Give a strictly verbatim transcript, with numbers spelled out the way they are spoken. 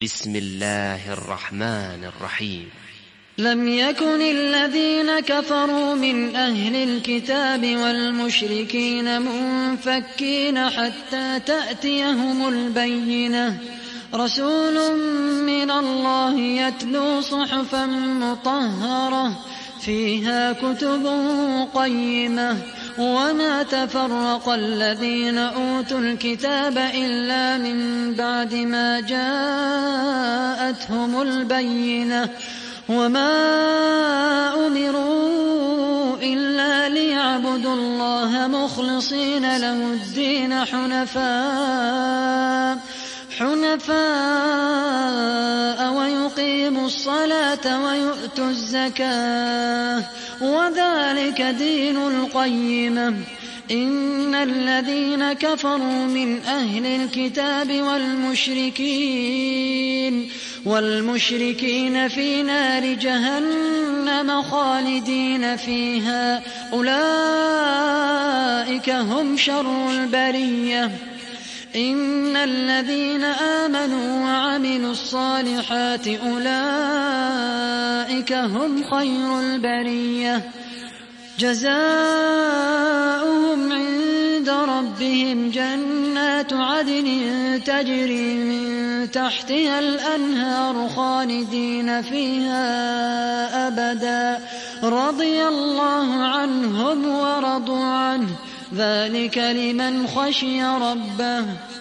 بسم الله الرحمن الرحيم. لم يكن الذين كفروا من أهل الكتاب والمشركين منفكين حتى تأتيهم البينة، رسول من الله يتلو صحفا مطهرة فيها كتب قيمة، وما تفرق الذين أوتوا الكتاب إلا من بعد ما جاءتهم البينة، وما أمروا إلا ليعبدوا الله مخلصين له الدين حنفاء حنفاء ويقيموا الصلاة ويؤتوا الزكاة، وذلك دين القيمة. إن الذين كفروا من أهل الكتاب والمشركين والمشركين في نار جهنم خالدين فيها، أولئك هم شر البرية. إن الذين آمنوا وعملوا الصالحات أولئك هم خير البرية، جزاؤهم عند ربهم جنات عدن تجري من تحتها الأنهار خالدين فيها أبدا، رضي الله عنهم ورضوا عنه، ذلك لمن خشي ربه.